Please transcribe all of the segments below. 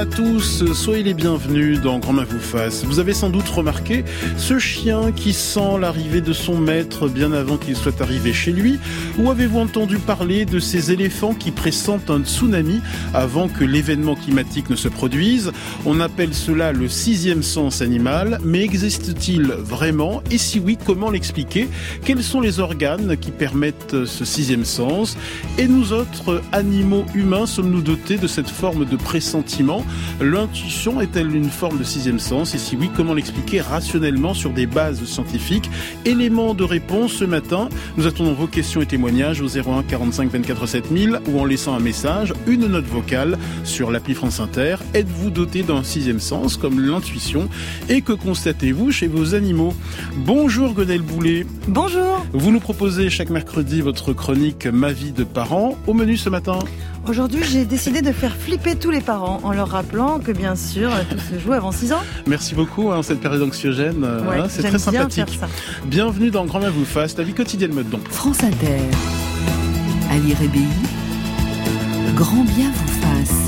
tous, soyez les bienvenus dans Grand Main vous fasse. Vous avez sans doute remarqué ce chien qui sent l'arrivée de son maître bien avant qu'il soit arrivé chez lui. Ou avez-vous entendu parler de ces éléphants qui pressentent un tsunami avant que l'événement climatique ne se produise? On appelle cela le sixième sens animal, mais existe-t-il vraiment? Et si oui, comment l'expliquer? Quels sont les organes qui permettent ce sixième sens? Et nous autres animaux humains, sommes-nous dotés de cette forme de pressentiment? L'intuition est-elle une forme de sixième sens? Et si oui, comment l'expliquer rationnellement sur des bases scientifiques? Éléments de réponse ce matin. Nous attendons vos questions et témoignages au 01 45 24 7000 ou en laissant un message, une note vocale sur l'appli France Inter. Êtes-vous doté d'un sixième sens comme l'intuition? Et que constatez-vous chez vos animaux? Bonjour Gonelle Boulet. Bonjour. Vous nous proposez chaque mercredi votre chronique Ma vie de parent. Au menu ce matin. Aujourd'hui, j'ai décidé de faire flipper tous les parents en leur rappelant que bien sûr, tout se joue avant 6 ans. Merci beaucoup, cette période anxiogène, c'est très sympathique. Bienvenue dans Grand Main vous fasse, la vie quotidienne mode donc. France Inter, Ali Rébéi, Grand bien vous fasse.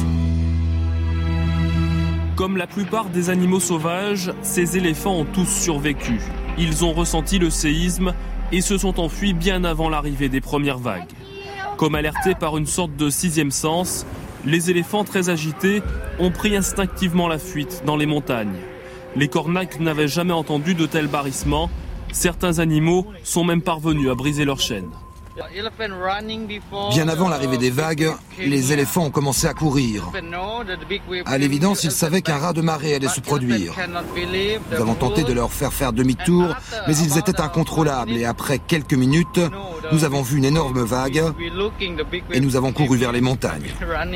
Comme la plupart des animaux sauvages, ces éléphants ont tous survécu. Ils ont ressenti le séisme et se sont enfuis bien avant l'arrivée des premières vagues. Comme alertés par une sorte de sixième sens, les éléphants très agités ont pris instinctivement la fuite dans les montagnes. Les cornacs n'avaient jamais entendu de tels barrissements. Certains animaux sont même parvenus à briser leurs chaînes. Bien avant l'arrivée des vagues, les éléphants ont commencé à courir. À l'évidence, ils savaient qu'un raz de marée allait se produire. Nous avons tenté de leur faire demi-tour, mais ils étaient incontrôlables et après quelques minutes, nous avons vu une énorme vague et nous avons couru vers les montagnes.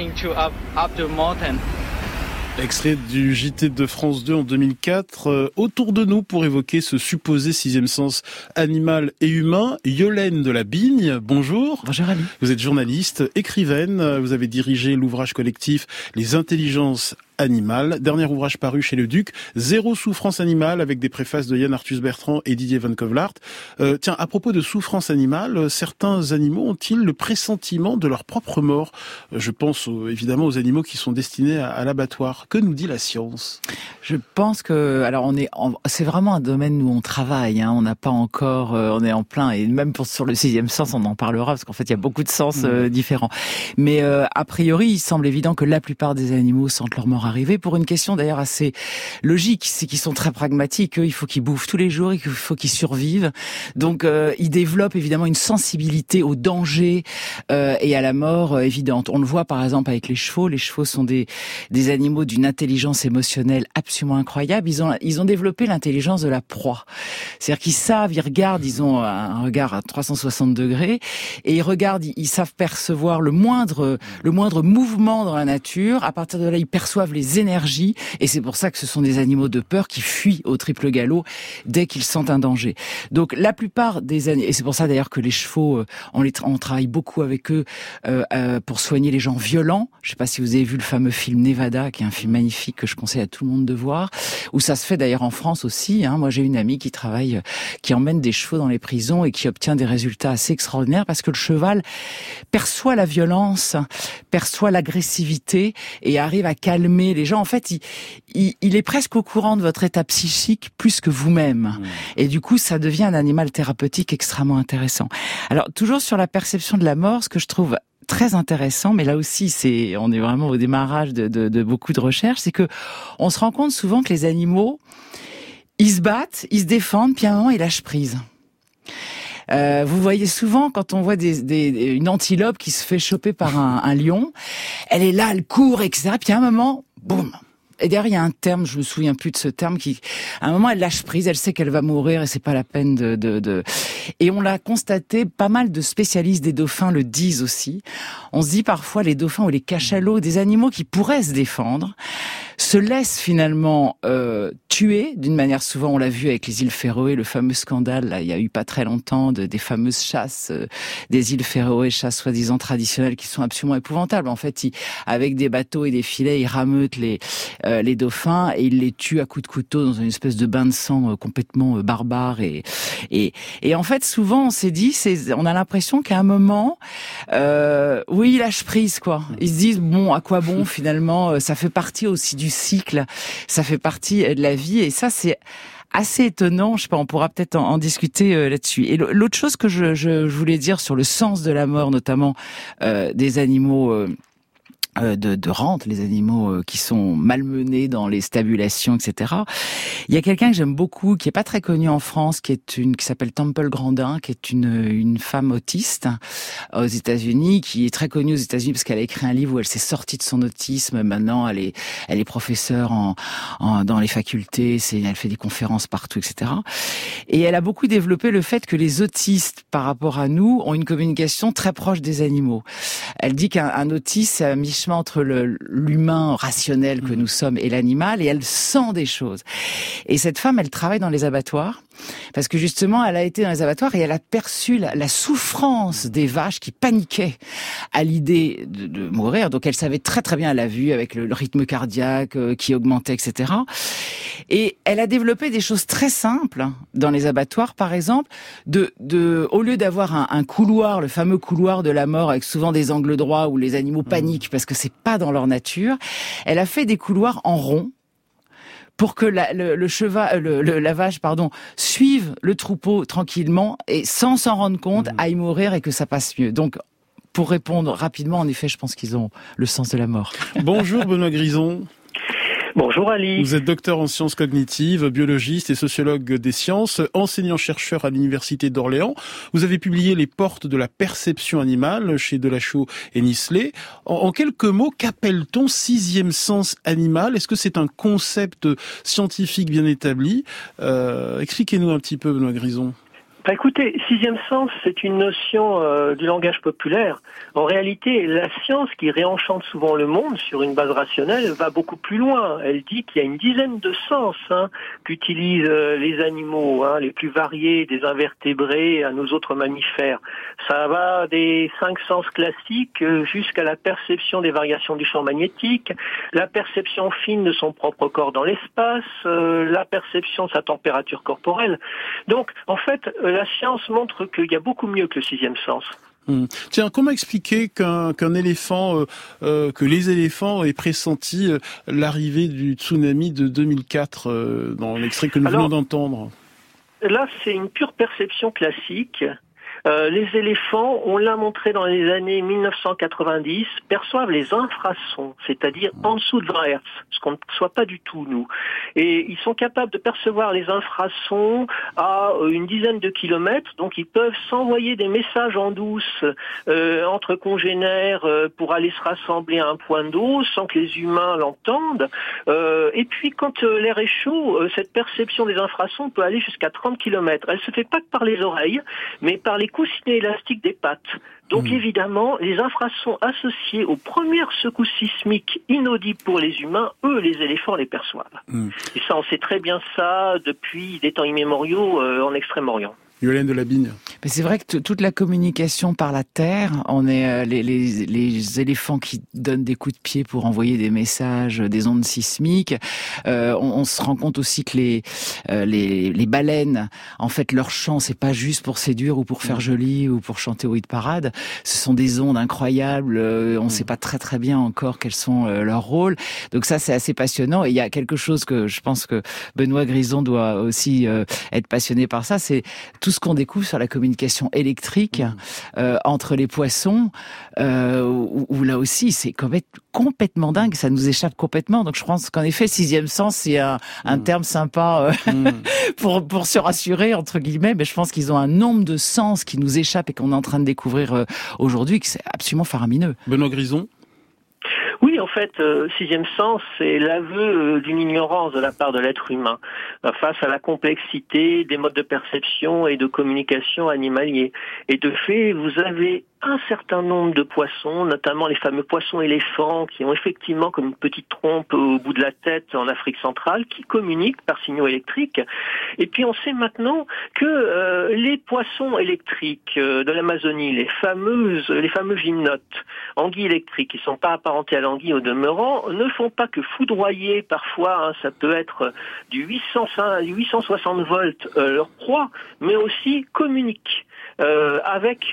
Extrait du JT de France 2 en 2004. Autour de nous, pour évoquer ce supposé sixième sens animal et humain, Yolène de la Bigne, bonjour. Bonjour Ali. Vous êtes journaliste, écrivaine, vous avez dirigé l'ouvrage collectif Les intelligences animal, dernier ouvrage paru chez Le Duc, Zéro souffrance animale, avec des préfaces de Yann Arthus Bertrand et Didier Van Kovlart. Tiens, à propos de souffrance animale, certains animaux ont-ils le pressentiment de leur propre mort? Je pense évidemment aux animaux qui sont destinés à l'abattoir. Que nous dit la science? Je pense que, alors c'est vraiment un domaine où on travaille, on n'a pas encore, on est en plein, et même sur le sixième sens, on en parlera, parce qu'en fait, il y a beaucoup de sens différents. Mais a priori, il semble évident que la plupart des animaux sentent leur mort arriver, pour une question d'ailleurs assez logique, c'est qu'ils sont très pragmatiques. Eux, il faut qu'ils bouffent tous les jours, il faut qu'ils survivent. Donc, ils développent évidemment une sensibilité au danger et à la mort évidente. On le voit par exemple avec les chevaux. Les chevaux sont des animaux d'une intelligence émotionnelle absolument incroyable. Ils ont développé l'intelligence de la proie. C'est-à-dire qu'ils savent, ils regardent, ils ont un regard à 360 degrés et ils regardent, ils savent percevoir le moindre mouvement dans la nature. À partir de là, ils perçoivent les énergies, et c'est pour ça que ce sont des animaux de peur qui fuient au triple galop dès qu'ils sentent un danger. Donc la plupart des animaux, et c'est pour ça d'ailleurs que les chevaux, on travaille beaucoup avec eux pour soigner les gens violents. Je sais pas si vous avez vu le fameux film Nevada, qui est un film magnifique que je conseille à tout le monde de voir, où ça se fait d'ailleurs en France aussi. Moi j'ai une amie qui emmène des chevaux dans les prisons et qui obtient des résultats assez extraordinaires parce que le cheval perçoit la violence, perçoit l'agressivité et arrive à calmer les gens. En fait, il est presque au courant de votre état psychique plus que vous-même. Et du coup, ça devient un animal thérapeutique extrêmement intéressant. Alors, toujours sur la perception de la mort, ce que je trouve très intéressant, mais là aussi, on est vraiment au démarrage de beaucoup de recherches, c'est que on se rend compte souvent que les animaux, ils se battent, ils se défendent, puis à un moment, ils lâchent prise. Vous voyez souvent quand on voit une antilope qui se fait choper par un lion, elle est là, elle court, etc. Puis à un moment, boum. Et derrière, il y a un terme, je me souviens plus de ce terme, à un moment, elle lâche prise, elle sait qu'elle va mourir et c'est pas la peine Et on l'a constaté, pas mal de spécialistes des dauphins le disent aussi. On se dit parfois, les dauphins ou les cachalots, des animaux qui pourraient se défendre, se laissent finalement tuer d'une manière, souvent on l'a vu avec les îles Féroé, le fameux scandale, là, il y a eu pas très longtemps des fameuses chasses des îles Féroé, chasses soi-disant traditionnelles qui sont absolument épouvantables. En fait, avec des bateaux et des filets, ils rameutent les dauphins et ils les tuent à coups de couteau dans une espèce de bain de sang complètement barbare et en fait souvent on s'est dit, on a l'impression qu'à un moment, oui, ils lâchent prise quoi. Ils se disent bon, à quoi bon finalement, ça fait partie aussi du cycle, ça fait partie de la vie et ça c'est assez étonnant. Je sais pas, on pourra peut-être en discuter là-dessus. Et l'autre chose que je voulais dire sur le sens de la mort, notamment des animaux de rente, les animaux qui sont malmenés dans les stabulations, etc. Il y a quelqu'un que j'aime beaucoup, qui est pas très connu en France, qui s'appelle Temple Grandin, qui est une femme autiste aux États-Unis, qui est très connue aux États-Unis parce qu'elle a écrit un livre où elle s'est sortie de son autisme. Maintenant, elle est professeure dans les facultés, elle fait des conférences partout, etc. Et elle a beaucoup développé le fait que les autistes, par rapport à nous, ont une communication très proche des animaux. Elle dit qu'un autiste, c'est entre l'humain rationnel que nous sommes et l'animal, et elle sent des choses. Et cette femme, elle travaille dans les abattoirs, parce que justement, elle a été dans les abattoirs et elle a perçu la souffrance des vaches qui paniquaient à l'idée de mourir. Donc elle savait très très bien, elle a vu avec le rythme cardiaque qui augmentait, etc. Et elle a développé des choses très simples dans les abattoirs, par exemple, au lieu d'avoir un couloir, le fameux couloir de la mort avec souvent des angles droits où les animaux paniquent parce que c'est pas dans leur nature, elle a fait des couloirs en rond pour que la vache, suive le troupeau tranquillement et sans s'en rendre compte, aille mourir et que ça passe mieux. Donc, pour répondre rapidement, en effet, je pense qu'ils ont le sens de la mort. Bonjour Benoît Grison. Bonjour Ali. Vous êtes docteur en sciences cognitives, biologiste et sociologue des sciences, enseignant-chercheur à l'Université d'Orléans. Vous avez publié Les portes de la perception animale chez Delachaux et Nicelet. En quelques mots, qu'appelle-t-on sixième sens animal ? Est-ce que c'est un concept scientifique bien établi ? Expliquez-nous un petit peu, Benoît Grison. Écoutez, sixième sens, c'est une notion du langage populaire. En réalité, la science, qui réenchante souvent le monde sur une base rationnelle, va beaucoup plus loin. Elle dit qu'il y a une dizaine de sens qu'utilisent les animaux, les plus variés, des invertébrés à nos autres mammifères. Ça va des 5 sens classiques jusqu'à la perception des variations du champ magnétique, la perception fine de son propre corps dans l'espace, la perception de sa température corporelle. Donc, en fait, la science montre qu'il y a beaucoup mieux que le sixième sens. Tiens, comment expliquer qu'un éléphant, que les éléphants aient pressenti l'arrivée du tsunami de 2004 dans l'extrait que nous venons d'entendre ? Là, c'est une pure perception classique. Les éléphants, on l'a montré dans les années 1990, perçoivent les infrasons, c'est-à-dire en dessous de 20 Hz, ce qu'on ne perçoit pas du tout, nous. Et ils sont capables de percevoir les infrasons à une dizaine de kilomètres, donc ils peuvent s'envoyer des messages en douce entre congénères pour aller se rassembler à un point d'eau sans que les humains l'entendent. Et puis quand l'air est chaud, cette perception des infrasons peut aller jusqu'à 30 kilomètres. Elle se fait pas que par les oreilles, mais par les coussinets élastiques des pattes. Donc évidemment, les infrasons associés aux premières secousses sismiques inaudibles pour les humains, eux, les éléphants les perçoivent. Et ça, on sait très bien ça depuis des temps immémoriaux en Extrême-Orient. Yolène de Labigne. Mais c'est vrai que toute la communication par la terre, on est les éléphants qui donnent des coups de pied pour envoyer des messages, des ondes sismiques. On se rend compte aussi que les baleines, en fait, leur chant, c'est pas juste pour séduire ou pour faire joli ou pour chanter au hit parade. Ce sont des ondes incroyables. On sait pas très très bien encore quels sont leurs rôles. Donc ça, c'est assez passionnant. Et il y a quelque chose que je pense que Benoît Grison doit aussi être passionné par ça. C'est tout ce qu'on découvre sur la communication électrique entre les poissons, où là aussi c'est complètement dingue, ça nous échappe complètement. Donc je pense qu'en effet, sixième sens, c'est un terme sympa pour se rassurer entre guillemets. Mais je pense qu'ils ont un nombre de sens qui nous échappent et qu'on est en train de découvrir aujourd'hui, que c'est absolument faramineux. Benoît Grison. Oui, Oui, en fait, sixième sens, c'est l'aveu d'une ignorance de la part de l'être humain face à la complexité des modes de perception et de communication animaliers. Et de fait, vous avez un certain nombre de poissons, notamment les fameux poissons éléphants, qui ont effectivement comme une petite trompe au bout de la tête en Afrique centrale, qui communiquent par signaux électriques. Et puis on sait maintenant que les poissons électriques de l'Amazonie, les fameux gymnotes, anguilles électriques, qui ne sont pas apparentés à l'anguille au demeurant, ne font pas que foudroyer parfois, ça peut être du 860 volts leur proie, mais aussi communiquent. Avec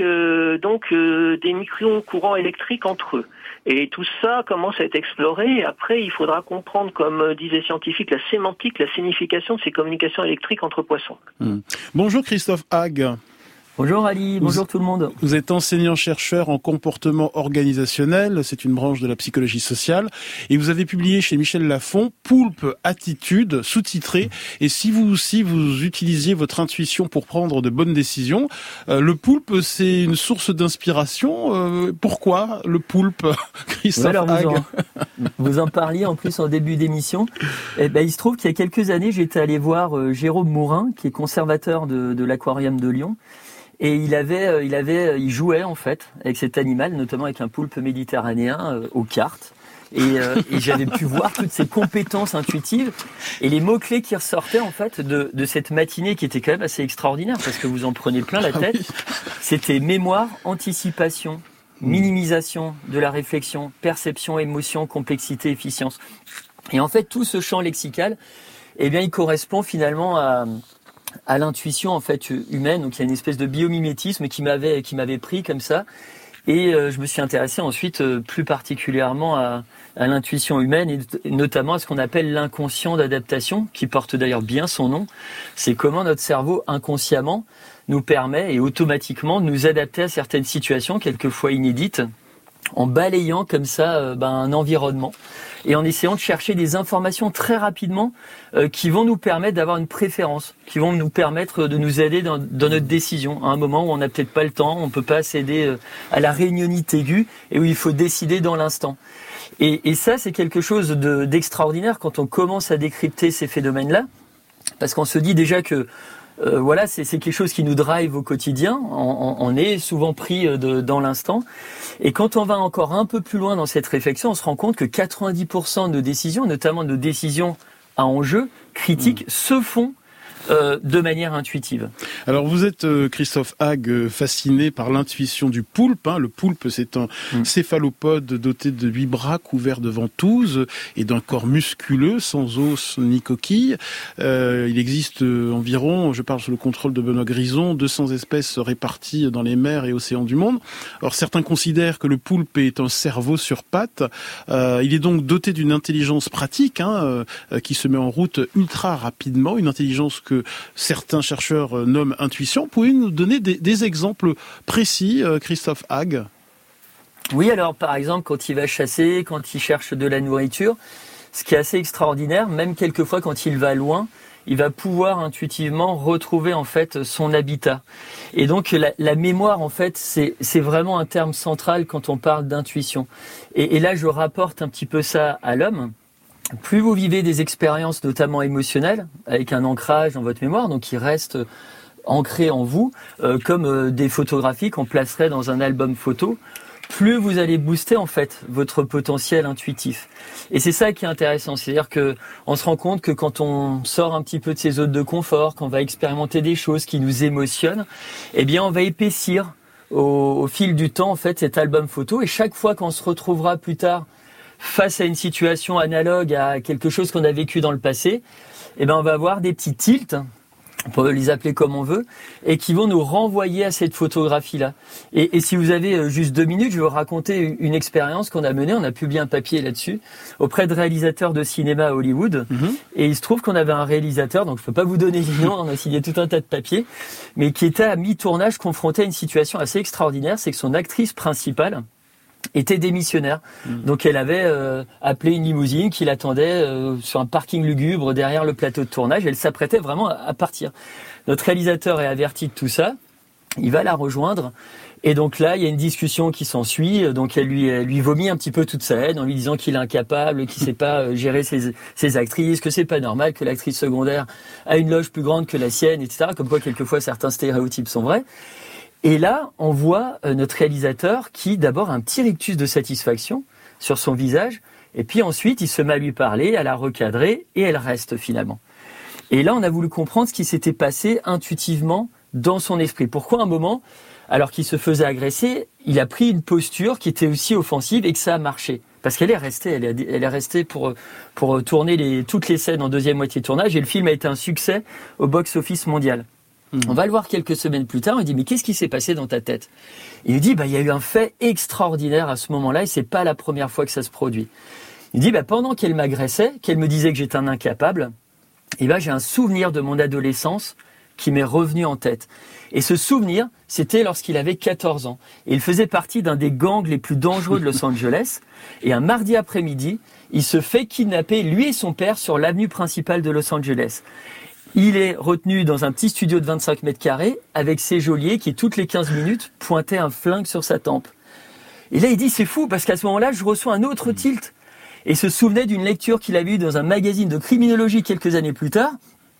des micro-courants électriques entre eux. Et tout ça commence à être exploré. Après, il faudra comprendre, comme disent les scientifiques, la sémantique, la signification de ces communications électriques entre poissons. Bonjour Christophe Hague. Bonjour Ali, bonjour tout le monde. Vous êtes enseignant-chercheur en comportement organisationnel, c'est une branche de la psychologie sociale, et vous avez publié chez Michel Lafon Poulpe Attitude, sous-titré, et si vous aussi vous utilisiez votre intuition pour prendre de bonnes décisions, le poulpe c'est une source d'inspiration. Pourquoi le poulpe, Christophe Hague? Vous en parliez en plus en début d'émission. Il se trouve qu'il y a quelques années, j'étais allé voir Jérôme Mourin, qui est conservateur de l'aquarium de Lyon. Et il jouait en fait avec cet animal, notamment avec un poulpe méditerranéen aux cartes. Et j'avais pu voir toutes ces compétences intuitives et les mots-clés qui ressortaient en fait de cette matinée qui était quand même assez extraordinaire parce que vous en prenez plein la tête. C'était mémoire, anticipation, minimisation de la réflexion, perception, émotion, complexité, efficience. Et en fait, tout ce champ lexical, il correspond finalement à l'intuition en fait humaine. Donc il y a une espèce de biomimétisme qui m'avait pris comme ça. Et je me suis intéressé ensuite plus particulièrement à l'intuition humaine et notamment à ce qu'on appelle l'inconscient d'adaptation, qui porte d'ailleurs bien son nom. C'est comment notre cerveau inconsciemment nous permet et automatiquement de nous adapter à certaines situations, quelquefois inédites, en balayant comme ça un environnement et en essayant de chercher des informations très rapidement qui vont nous permettre d'avoir une préférence, qui vont nous permettre de nous aider dans notre décision, à un moment où on n'a peut-être pas le temps, on peut pas céder à la réunionnite aiguë et où il faut décider dans l'instant. Et ça, c'est quelque chose d'extraordinaire quand on commence à décrypter ces phénomènes-là, parce qu'on se dit déjà que c'est quelque chose qui nous drive au quotidien. On est souvent pris dans l'instant. Et quand on va encore un peu plus loin dans cette réflexion, on se rend compte que 90% de nos décisions, notamment de nos décisions à enjeu critiques, se font de manière intuitive. Alors vous êtes, Christophe Hague, fasciné par l'intuition du poulpe. Le poulpe, c'est un céphalopode doté de 8 bras couverts de ventouses et d'un corps musculeux, sans os ni coquille. Il existe environ, je parle sous le contrôle de Benoît Grison, 200 espèces réparties dans les mers et océans du monde. Alors certains considèrent que le poulpe est un cerveau sur pattes. Il est donc doté d'une intelligence pratique qui se met en route ultra rapidement, une intelligence que certains chercheurs nomment intuition. Pouvez-vous nous donner des exemples précis, Christophe Hague? Oui, alors par exemple, quand il va chasser, quand il cherche de la nourriture, ce qui est assez extraordinaire, même quelquefois quand il va loin, il va pouvoir intuitivement retrouver en fait son habitat. Et donc la mémoire en fait, c'est vraiment un terme central quand on parle d'intuition. Et là, je rapporte un petit peu ça à l'homme. Plus vous vivez des expériences notamment émotionnelles, avec un ancrage dans votre mémoire, donc qui reste ancré en vous, comme des photographies qu'on placerait dans un album photo, plus vous allez booster en fait votre potentiel intuitif. Et c'est ça qui est intéressant, c'est-à-dire que on se rend compte que quand on sort un petit peu de ses zones de confort, qu'on va expérimenter des choses qui nous émotionnent, on va épaissir au fil du temps en fait cet album photo, et chaque fois qu'on se retrouvera plus tard face à une situation analogue à quelque chose qu'on a vécu dans le passé, on va avoir des petits tilts, on peut les appeler comme on veut, et qui vont nous renvoyer à cette photographie-là. Et si vous avez juste 2 minutes, je vais vous raconter une expérience qu'on a menée, on a publié un papier là-dessus, auprès de réalisateurs de cinéma à Hollywood, et il se trouve qu'on avait un réalisateur, donc je peux pas vous donner les noms, on a signé tout un tas de papiers, mais qui était à mi-tournage confronté à une situation assez extraordinaire, c'est que son actrice principale était démissionnaire. Donc elle avait appelé une limousine qui l'attendait sur un parking lugubre derrière le plateau de tournage. Elle s'apprêtait vraiment à partir. Notre réalisateur est averti de tout ça. Il va la rejoindre Et donc là, il y a une discussion qui s'ensuit. Donc elle lui vomit un petit peu toute sa haine en lui disant qu'il est incapable, qu'il sait pas gérer ses actrices, que c'est pas normal, que l'actrice secondaire a une loge plus grande que la sienne, etc. Comme quoi, quelquefois, certains stéréotypes sont vrais. Et là, on voit notre réalisateur qui, d'abord, a un petit rictus de satisfaction sur son visage. Et puis ensuite, il se met à lui parler, à la recadrer, et elle reste finalement. Et là, on a voulu comprendre ce qui s'était passé intuitivement dans son esprit. Pourquoi, à un moment, alors qu'il se faisait agresser, il a pris une posture qui était aussi offensive et que ça a marché. Parce qu'elle est restée pour tourner toutes les scènes en deuxième moitié de tournage, et le film a été un succès au box-office mondial. On va le voir quelques semaines plus tard, il dit « Mais qu'est-ce qui s'est passé dans ta tête ?» Il dit « Il y a eu un fait extraordinaire à ce moment-là, et c'est pas la première fois que ça se produit. » Il dit « Pendant qu'elle m'agressait, qu'elle me disait que j'étais un incapable, j'ai un souvenir de mon adolescence qui m'est revenu en tête. Et ce souvenir, c'était lorsqu'il avait 14 ans. Et il faisait partie d'un des gangs les plus dangereux de Los Angeles. Et un mardi après-midi, il se fait kidnapper, lui et son père, sur l'avenue principale de Los Angeles. Il est retenu dans un petit studio de 25 mètres carrés avec ses geôliers qui, toutes les 15 minutes, pointaient un flingue sur sa tempe. Et là, il dit, c'est fou, parce qu'à ce moment-là, je reçois un autre tilt. Et se souvenait d'une lecture qu'il avait eue dans un magazine de criminologie quelques années plus tard,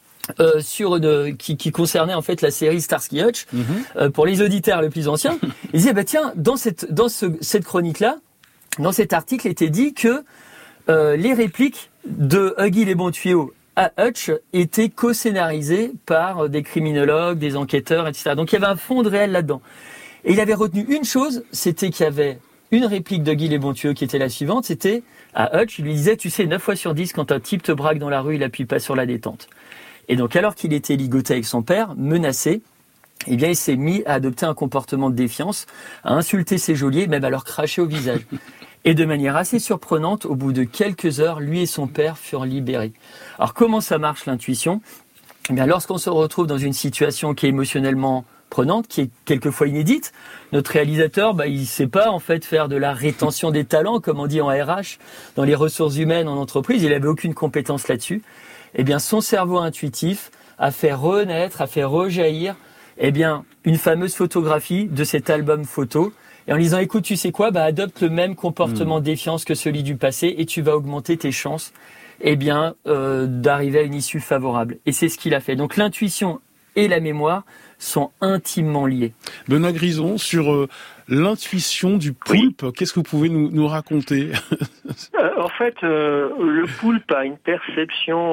qui concernait en fait la série Starsky Hutch. Pour les auditeurs les plus anciens, il disait tiens, dans cette chronique-là, dans cet article était dit que les répliques de Huggy les bons tuyaux à Hutch étaient co-scénarisées par des criminologues, des enquêteurs, etc. Donc il y avait un fond de réel là-dedans. Et il avait retenu une chose, c'était qu'il y avait une réplique de Guy les bons tuyaux qui était la suivante, c'était à Hutch, il lui disait, tu sais, 9 fois sur 10, quand un type te braque dans la rue, il appuie pas sur la détente. Et donc, alors qu'il était ligoté avec son père, menacé, il s'est mis à adopter un comportement de défiance, à insulter ses geôliers, même à leur cracher au visage. Et de manière assez surprenante, au bout de quelques heures, lui et son père furent libérés. Alors, comment ça marche l'intuition ? Lorsqu'on se retrouve dans une situation qui est émotionnellement prenante, qui est quelquefois inédite, notre réalisateur, il sait pas en fait faire de la rétention des talents, comme on dit en RH, dans les ressources humaines en entreprise. Il avait aucune compétence là-dessus. Son cerveau intuitif a fait renaître, a fait rejaillir, une fameuse photographie de cet album photo. Et en disant, écoute, tu sais quoi, adopte le même comportement de défiance que celui du passé et tu vas augmenter tes chances, d'arriver à une issue favorable. Et c'est ce qu'il a fait. Donc l'intuition et la mémoire sont intimement liés. Benoît Grison, sur l'intuition du poulpe, oui. Qu'est-ce que vous pouvez nous raconter ? En fait, le poulpe a une perception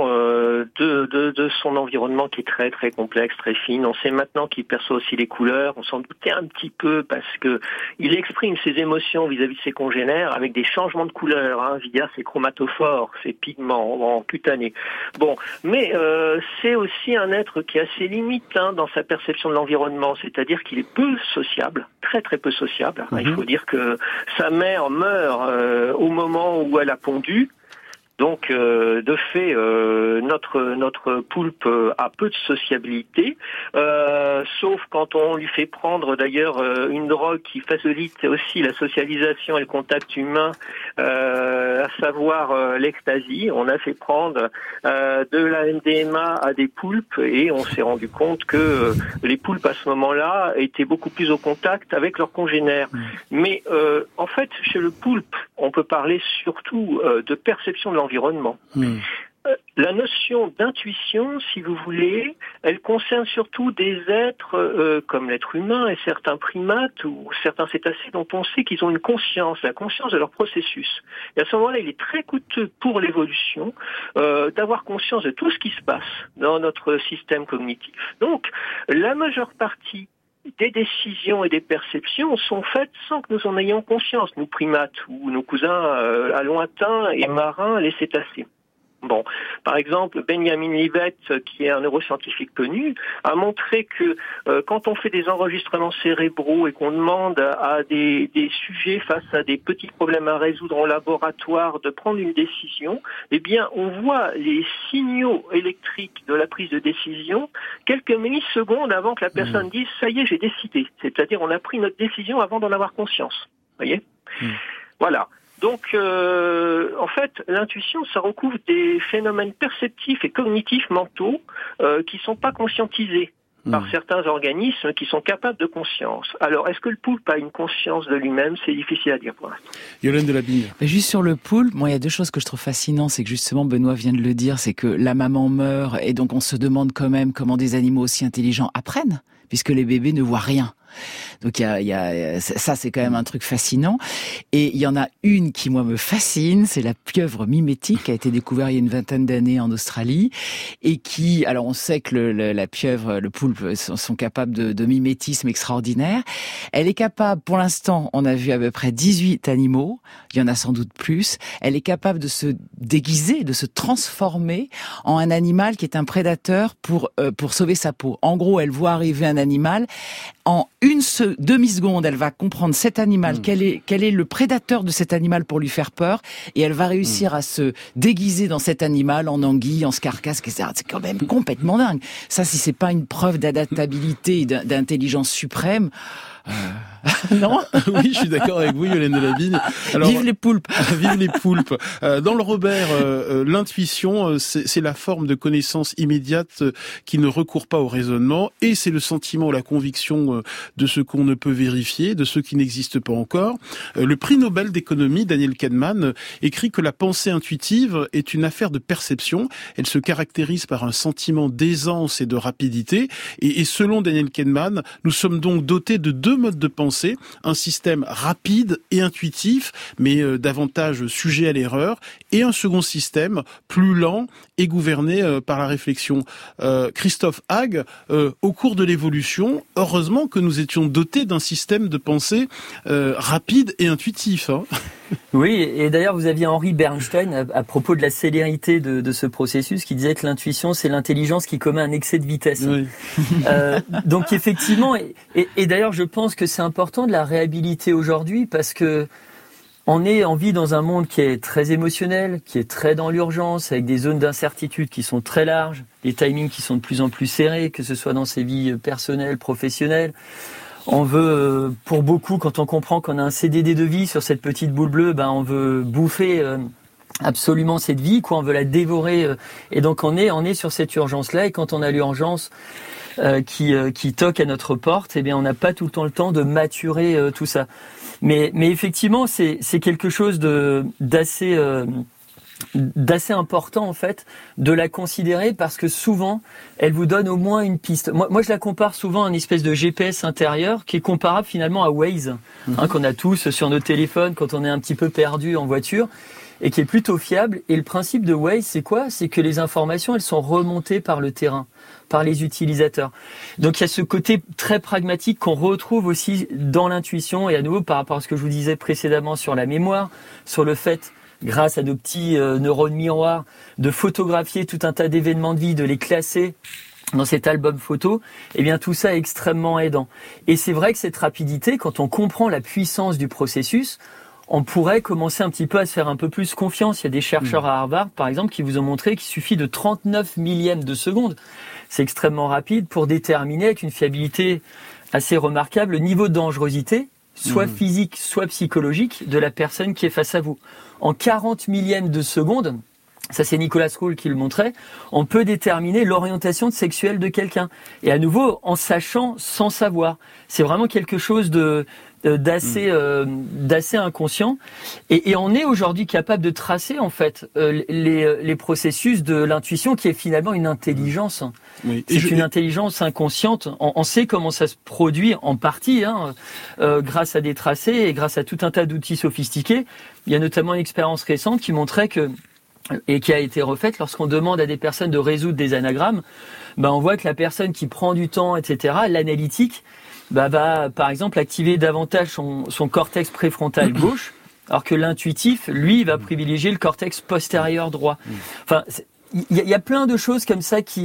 de son environnement qui est très très complexe, très fine. On sait maintenant qu'il perçoit aussi les couleurs. On s'en doutait un petit peu parce que il exprime ses émotions vis-à-vis de ses congénères avec des changements de couleurs via ses chromatophores, ses pigments en cutanés. Bon, mais c'est aussi un être qui a ses limites dans sa perception de l'environnement, c'est-à-dire qu'il est peu sociable, très très peu sociable. Il faut dire que sa mère meurt au moment où elle a pondu. Donc, de fait, notre poulpe a peu de sociabilité, sauf quand on lui fait prendre d'ailleurs une drogue qui facilite aussi la socialisation et le contact humain, à savoir l'ecstasy. On a fait prendre de la MDMA à des poulpes et on s'est rendu compte que les poulpes à ce moment-là étaient beaucoup plus au contact avec leurs congénères. Mais en fait, chez le poulpe, on peut parler surtout de perception de l'environnement. La notion d'intuition, si vous voulez, elle concerne surtout des êtres comme l'être humain et certains primates ou certains cétacés dont on sait qu'ils ont une conscience, la conscience de leur processus. Et à ce moment-là, il est très coûteux pour l'évolution d'avoir conscience de tout ce qui se passe dans notre système cognitif. Donc, la majeure partie des décisions et des perceptions sont faites sans que nous en ayons conscience, nous primates ou nos cousins lointains et marins, les cétacés. Bon, par exemple, Benjamin Libet, qui est un neuroscientifique connu, a montré que quand on fait des enregistrements cérébraux et qu'on demande à des sujets face à des petits problèmes à résoudre en laboratoire de prendre une décision, on voit les signaux électriques de la prise de décision quelques millisecondes avant que la personne dise « ça y est, j'ai décidé ». C'est-à-dire on a pris notre décision avant d'en avoir conscience. Vous voyez ? Voilà. Donc, en fait, l'intuition, ça recouvre des phénomènes perceptifs et cognitifs mentaux qui sont pas conscientisés. par certains organismes qui sont capables de conscience. Alors, est-ce que le poulpe a une conscience de lui-même? C'est difficile à dire pour l'instant. Yolande Delavigne. Juste sur le poulpe, moi, il y a deux choses que je trouve fascinantes, c'est que justement, Benoît vient de le dire, c'est que la maman meurt et donc on se demande quand même comment des animaux aussi intelligents apprennent, puisque les bébés ne voient rien. Donc ça, c'est quand même un truc fascinant. Et il y en a une qui, moi, me fascine, c'est la pieuvre mimétique qui a été découverte il y a une vingtaine d'années en Australie et qui, alors on sait que la pieuvre, le poulpe sont capables de mimétisme extraordinaire. Elle est capable, pour l'instant, on a vu à peu près 18 animaux, il y en a sans doute plus. Elle est capable de se déguiser, de se transformer en un animal qui est un prédateur pour sauver sa peau. En gros, elle voit arriver un animal, en une demi-seconde, elle va comprendre cet animal, quel est le prédateur de cet animal pour lui faire peur, et elle va réussir à se déguiser dans cet animal en anguille, en scarcasse, etc. C'est quand même complètement dingue. Ça, si c'est pas une preuve d'adaptabilité et d'intelligence suprême... Non. Oui, je suis d'accord avec vous, Yolande Delavigne. Alors, vive les poulpes. Vive les poulpes. Dans le Robert, l'intuition, c'est la forme de connaissance immédiate qui ne recourt pas au raisonnement, et c'est le sentiment, la conviction de ce qu'on ne peut vérifier, de ce qui n'existe pas encore. Le prix Nobel d'économie, Daniel Kahneman, écrit que la pensée intuitive est une affaire de perception. Elle se caractérise par un sentiment d'aisance et de rapidité. Et selon Daniel Kahneman, nous sommes donc dotés de deux modes de pensée, un système rapide et intuitif, mais davantage sujet à l'erreur, et un second système plus lent et gouverné par la réflexion. Christophe Hague, au cours de l'évolution, heureusement que nous étions dotés d'un système de pensée rapide et intuitif. Hein. Oui, et d'ailleurs vous aviez Henri Bernstein à propos de la célérité de ce processus qui disait que l'intuition c'est l'intelligence qui commet un excès de vitesse. Oui. Donc effectivement, et d'ailleurs je pense que c'est important de la réhabiliter aujourd'hui parce que on vit dans un monde qui est très émotionnel, qui est très dans l'urgence, avec des zones d'incertitude qui sont très larges, des timings qui sont de plus en plus serrés, que ce soit dans ses vies personnelles, professionnelles. On veut, pour beaucoup, quand on comprend qu'on a un CDD de vie sur cette petite boule bleue, on veut bouffer absolument cette vie, on veut la dévorer. Et donc on est sur cette urgence-là. Et quand on a l'urgence qui toque à notre porte, on n'a pas tout le temps le temps de maturer tout ça. Mais effectivement, c'est quelque chose d'assez important en fait de la considérer parce que souvent elle vous donne au moins une piste. Moi je la compare souvent à une espèce de GPS intérieur qui est comparable finalement à Waze qu'on a tous sur nos téléphones quand on est un petit peu perdu en voiture et qui est plutôt fiable. Et le principe de Waze c'est quoi? C'est que les informations elles sont remontées par le terrain, par les utilisateurs. Donc il y a ce côté très pragmatique qu'on retrouve aussi dans l'intuition et à nouveau par rapport à ce que je vous disais précédemment sur la mémoire, sur le fait grâce à nos petits neurones miroirs, de photographier tout un tas d'événements de vie, de les classer dans cet album photo, tout ça est extrêmement aidant. Et c'est vrai que cette rapidité, quand on comprend la puissance du processus, on pourrait commencer un petit peu à se faire un peu plus confiance. Il y a des chercheurs à Harvard, par exemple, qui vous ont montré qu'il suffit de 39 millièmes de seconde. C'est extrêmement rapide pour déterminer avec une fiabilité assez remarquable le niveau de dangerosité, soit physique, soit psychologique, de la personne qui est face à vous. En 40 millièmes de seconde, ça c'est Nicolas Roux qui le montrait, on peut déterminer l'orientation sexuelle de quelqu'un. Et à nouveau, en sachant sans savoir. C'est vraiment quelque chose d'assez inconscient. Et on est aujourd'hui capable de tracer en fait les processus de l'intuition qui est finalement une intelligence. Oui. C'est une intelligence inconsciente. On sait comment ça se produit en partie grâce à des tracés et grâce à tout un tas d'outils sophistiqués. Il y a notamment une expérience récente qui montrait et qui a été refaite lorsqu'on demande à des personnes de résoudre des anagrammes, on voit que la personne qui prend du temps, etc., l'analytique, va par exemple activer davantage son cortex préfrontal gauche, alors que l'intuitif, lui, va privilégier le cortex postérieur droit. Enfin, il y a plein de choses comme ça qui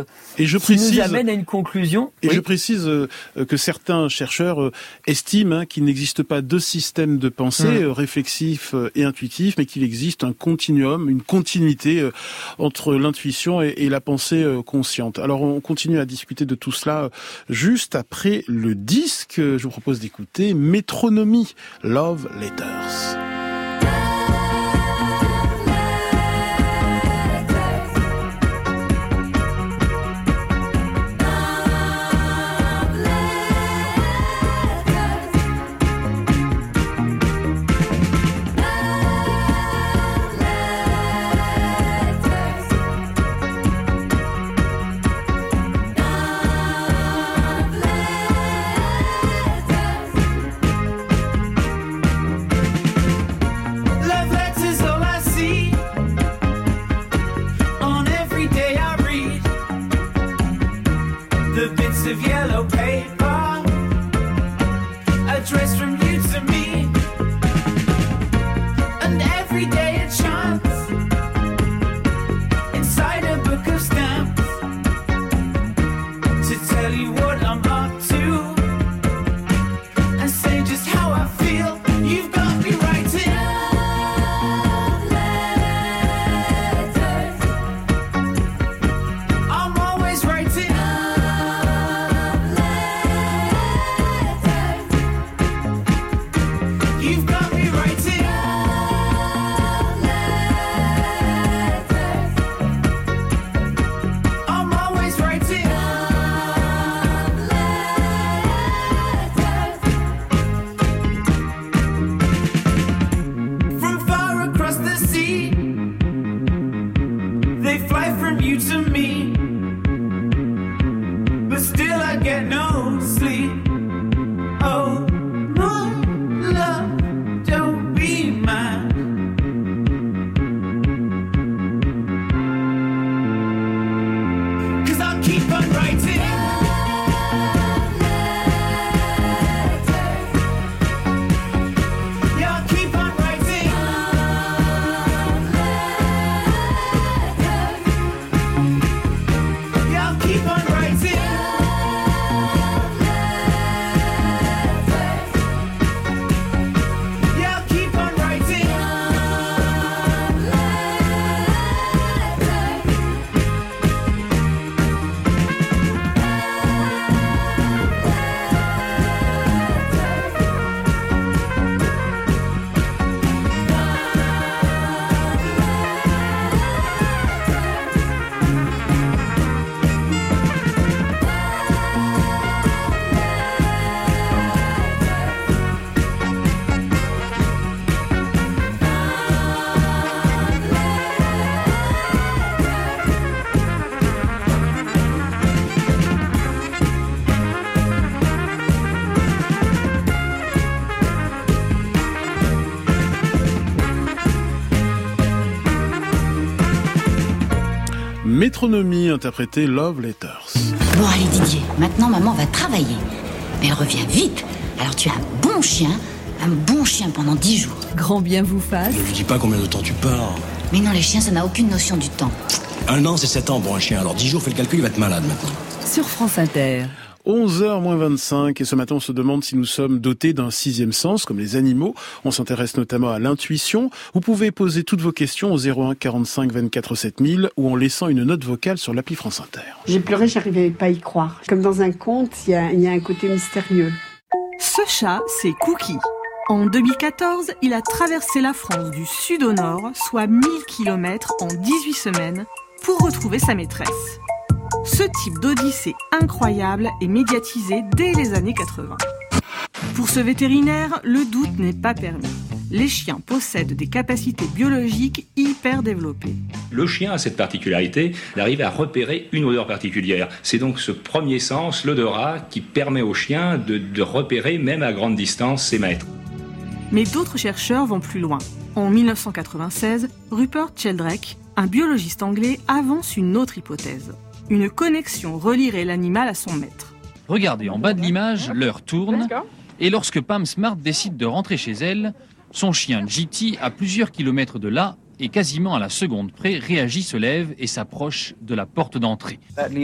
nous amènent à une conclusion. Et je précise que certains chercheurs estiment qu'il n'existe pas deux systèmes de pensée, réflexif et intuitif, mais qu'il existe un continuum, une continuité entre l'intuition et la pensée consciente. Alors on continue à discuter de tout cela juste après le disque. Je vous propose d'écouter Métronomie, Love Letters. of yellow paper, addressed from you to me, and every day a chance inside a book of stamps to tell you what I'm up to and say just how I feel. You've got me writing love letters. I'm always writing love letters. You've got me writing love letters. I'm always writing love letters. From far across the sea, they fly from you to me, but still I get no sleep. Oh, my love, don't be mad. 'Cause I'll keep on writing love letters. Yeah, I'll keep on writing love letters. Yeah, I'll keep on writing love letters. Yeah, I'll keep on writing love Métronomie interprétée Love Letters. Bon, allez Didier, maintenant maman va travailler. Mais elle revient vite. Alors tu as un bon chien pendant 10 jours. Grand bien vous fasse. Ne lui dis pas combien de temps tu pars. Mais non, les chiens, ça n'a aucune notion du temps. 1 an, c'est 7 ans pour un chien. Alors 10 jours, fais le calcul, il va être malade maintenant. Sur France Inter. 11h moins 25, et ce matin on se demande si nous sommes dotés d'un 6e sens, comme les animaux. On s'intéresse notamment à l'intuition. Vous pouvez poser toutes vos questions au 01 45 24 7000 ou en laissant une note vocale sur l'appli France Inter. J'ai pleuré, j'arrivais pas à y croire. Comme dans un conte, il y a un côté mystérieux. Ce chat, c'est Cookie. En 2014, il a traversé la France du sud au nord, soit 1000 km en 18 semaines, pour retrouver sa maîtresse. Ce type d'odyssée incroyable est médiatisé dès les années 80. Pour ce vétérinaire, le doute n'est pas permis. Les chiens possèdent des capacités biologiques hyper développées. Le chien a cette particularité d'arriver à repérer une odeur particulière. C'est donc ce premier sens, l'odorat, qui permet au chien de repérer, même à grande distance, ses maîtres. Mais d'autres chercheurs vont plus loin. En 1996, Rupert Sheldrake, un biologiste anglais, avance une autre hypothèse. Une connexion relierait l'animal à son maître. Regardez, en bas de l'image, l'heure tourne, et lorsque Pam Smart décide de rentrer chez elle, son chien GT, à plusieurs kilomètres de là, et quasiment à la seconde près, réagit, se lève et s'approche de la porte d'entrée.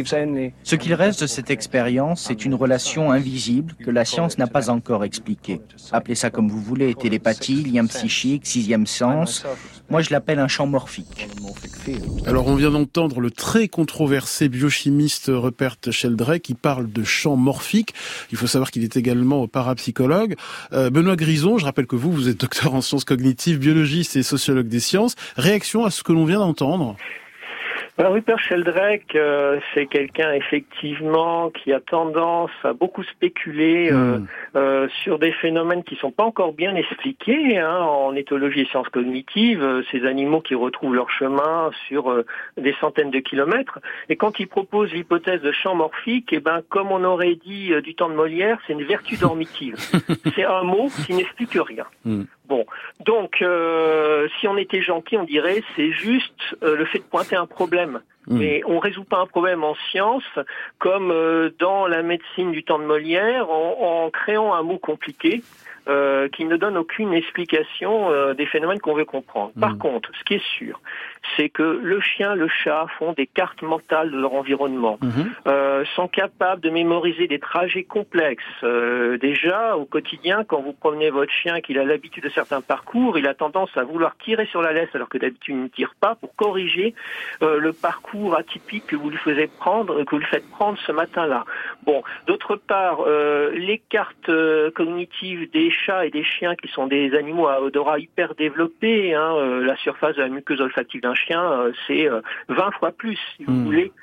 Ce qu'il reste de cette expérience, c'est une relation invisible que la science n'a pas encore expliquée. Appelez ça comme vous voulez, télépathie, lien psychique, 6e sens. Moi, je l'appelle un champ morphique. Alors, on vient d'entendre le très controversé biochimiste Rupert Sheldrake qui parle de champ morphique. Il faut savoir qu'il est également parapsychologue. Benoît Grison, je rappelle que vous êtes docteur en sciences cognitives, biologiste et sociologue des sciences. Réaction à ce que l'on vient d'entendre? Rupert Sheldrake, c'est quelqu'un effectivement qui a tendance à beaucoup spéculer sur des phénomènes qui sont pas encore bien expliqués en éthologie et sciences cognitives, ces animaux qui retrouvent leur chemin sur des centaines de kilomètres. Et quand il propose l'hypothèse de champ morphique, comme on aurait dit du temps de Molière, c'est une vertu dormitive. C'est un mot qui n'explique rien. Bon, donc si on était gentil, on dirait c'est juste le fait de pointer un problème. Mais on résout pas un problème en science comme dans la médecine du temps de Molière en créant un mot compliqué. Qui ne donne aucune explication des phénomènes qu'on veut comprendre. Par contre, ce qui est sûr, c'est que le chien, le chat font des cartes mentales de leur environnement, sont capables de mémoriser des trajets complexes. Déjà, au quotidien, quand vous promenez votre chien et qu'il a l'habitude de certains parcours, il a tendance à vouloir tirer sur la laisse alors que d'habitude il ne tire pas pour corriger le parcours atypique que vous lui faites prendre ce matin-là. Bon, d'autre part, les cartes cognitives des chats et des chiens qui sont des animaux à odorat hyper développé, la surface de la muqueuse olfactive d'un chien, c'est 20 fois plus, si vous voulez,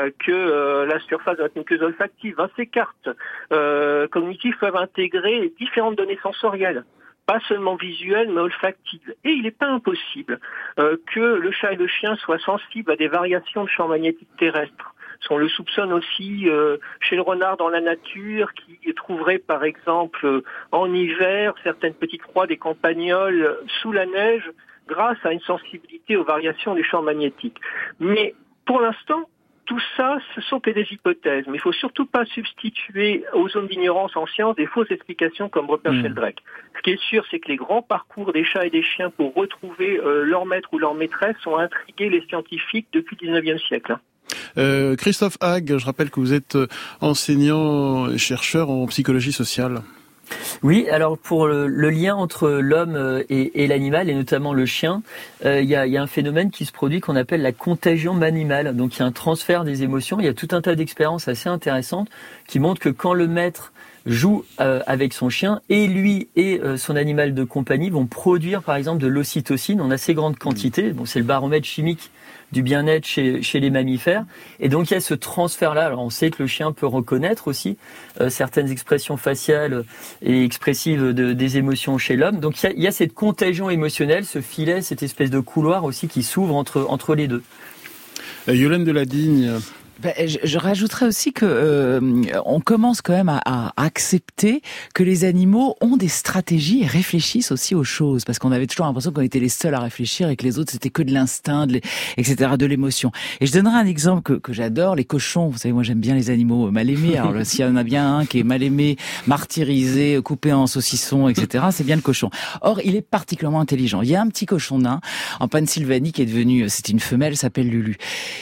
que la surface de la muqueuse olfactive. Ces cartes cognitives peuvent intégrer différentes données sensorielles, pas seulement visuelles, mais olfactives. Et il n'est pas impossible que le chat et le chien soient sensibles à des variations de champ magnétique terrestre. On le soupçonne aussi chez le renard dans la nature, qui trouverait par exemple en hiver certaines petites proies des campagnols sous la neige grâce à une sensibilité aux variations du champ magnétique. Mais pour l'instant, tout ça, ce sont que des hypothèses. Mais il ne faut surtout pas substituer aux zones d'ignorance en science des fausses explications comme repère Sheldrake. Ce qui est sûr, c'est que les grands parcours des chats et des chiens pour retrouver leur maître ou leur maîtresse ont intrigué les scientifiques depuis le 19e siècle. Christophe Hague, je rappelle que vous êtes enseignant et chercheur en psychologie sociale. Oui, alors pour le lien entre l'homme et l'animal, et notamment le chien, il y a un phénomène qui se produit qu'on appelle la contagion animale. Donc il y a un transfert des émotions, il y a tout un tas d'expériences assez intéressantes qui montrent que quand le maître joue avec son chien, et lui et son animal de compagnie vont produire par exemple de l'ocytocine en assez grande quantité. Bon, c'est le baromètre chimique du bien-être chez les mammifères. Et donc il y a ce transfert-là. Alors on sait que le chien peut reconnaître aussi certaines expressions faciales et expressives des émotions chez l'homme. Donc il y a cette contagion émotionnelle, ce filet, cette espèce de couloir aussi qui s'ouvre entre les deux. Yolande Deladigne. Je rajouterais aussi que on commence quand même à accepter que les animaux ont des stratégies et réfléchissent aussi aux choses, parce qu'on avait toujours l'impression qu'on était les seuls à réfléchir et que les autres c'était que de l'instinct, etc., de l'émotion. Et je donnerai un exemple que j'adore, les cochons. Vous savez, moi j'aime bien les animaux mal aimés. Alors s'il y en a bien un qui est mal aimé, martyrisé, coupé en saucisson, etc., c'est bien le cochon. Or, il est particulièrement intelligent. Il y a un petit cochon nain en Pennsylvanie qui est devenu, c'est une femelle, s'appelle Lulu.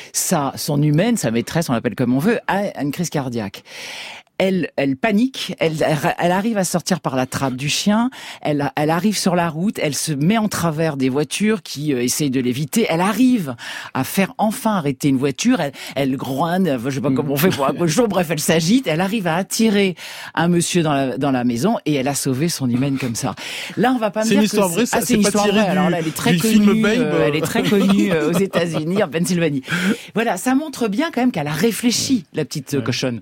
Son humaine, sa maîtresse, on l'appelle comme on veut, a une crise cardiaque. Elle panique, elle arrive à sortir par la trappe du chien, elle arrive sur la route, elle se met en travers des voitures qui essayent de l'éviter, elle arrive à faire enfin arrêter une voiture, elle grogne, je sais pas comment on fait pour un cochon, bref, elle s'agite, elle arrive à attirer un monsieur dans la maison et elle a sauvé son hymen comme ça. Là, on va pas me dire que c'est une histoire vraie, c'est une histoire vraie. Alors là, elle est très connue, elle est très connue aux États-Unis, en Pennsylvanie. Voilà, ça montre bien quand même qu'elle a réfléchi, la petite cochonne.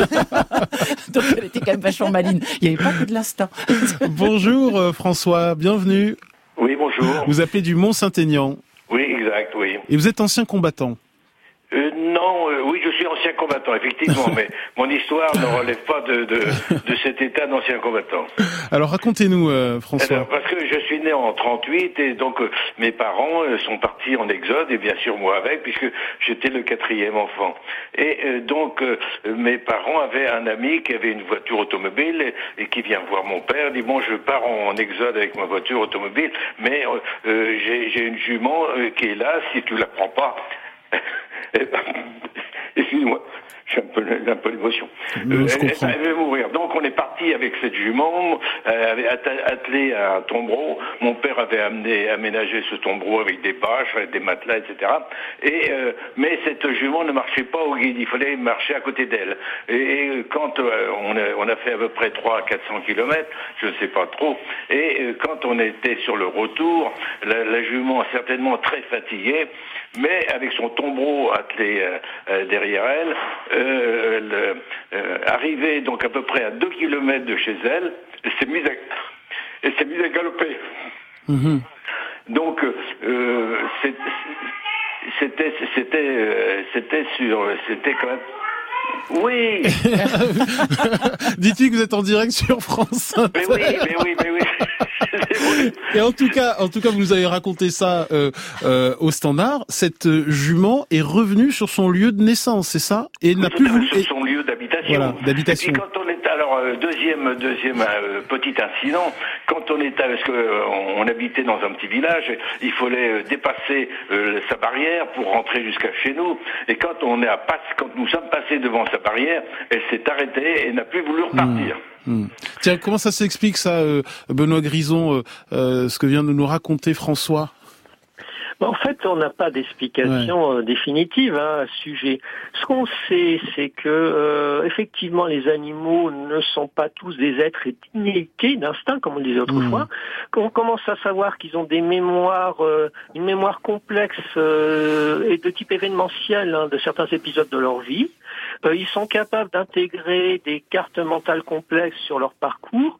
Donc elle était quand même vachement maline. Il n'y avait pas que de l'instinct. Bonjour François, bienvenue. Oui, bonjour. Vous appelez du Mont-Saint-Aignan. Oui, exact, oui. Et vous êtes ancien combattant. Non, oui, je suis ancien combattant, effectivement, mais mon histoire ne relève pas de cet état d'ancien combattant. Alors racontez-nous, François. Alors, parce que je suis né en 38 et donc mes parents sont partis en exode et bien sûr moi avec, puisque j'étais le 4e enfant. Et donc mes parents avaient un ami qui avait une voiture automobile et qui vient voir mon père, dit bon, je pars en exode avec ma voiture automobile, mais j'ai une jument qui est là, si tu la prends pas. Excusez-moi, j'ai un peu d'émotion. Elle va mourir. Donc on est parti avec cette jument, avait attelé à un tombereau. Mon père avait aménagé ce tombereau avec des bâches, avec des matelas, etc. Mais cette jument ne marchait pas au guide, il fallait marcher à côté d'elle. Et quand on a fait à peu près 300 à 400 kilomètres, je ne sais pas trop, et quand on était sur le retour, la jument certainement très fatiguée, mais avec son tombereau attelé derrière elle, arrivée donc à peu près à 2 kilomètres de chez elle, elle s'est mise à galoper. Mm-hmm. Donc c'était quand même. Oui. Dites-lui que vous êtes en direct sur France Inter. Mais oui. Et en tout cas, vous nous avez raconté ça au Standard. Cette jument est revenue sur son lieu de naissance, c'est ça? Et n'a plus voulu. Sur son lieu d'habitation. Voilà, d'habitation. Et puis quand on est deuxième petit incident, quand on était, parce que on habitait dans un petit village, il fallait dépasser sa barrière pour rentrer jusqu'à chez nous. Et quand nous sommes passés devant sa barrière, elle s'est arrêtée et n'a plus voulu repartir. Tiens, comment ça s'explique ça, Benoît Grison, ce que vient de nous raconter François? En fait, on n'a pas d'explication définitive à ce sujet. Ce qu'on sait, c'est que effectivement, les animaux ne sont pas tous des êtres inhérités d'instinct, comme on disait autrefois. On commence à savoir qu'ils ont des mémoires, une mémoire complexe et de type événementiel de certains épisodes de leur vie. Ils sont capables d'intégrer des cartes mentales complexes sur leur parcours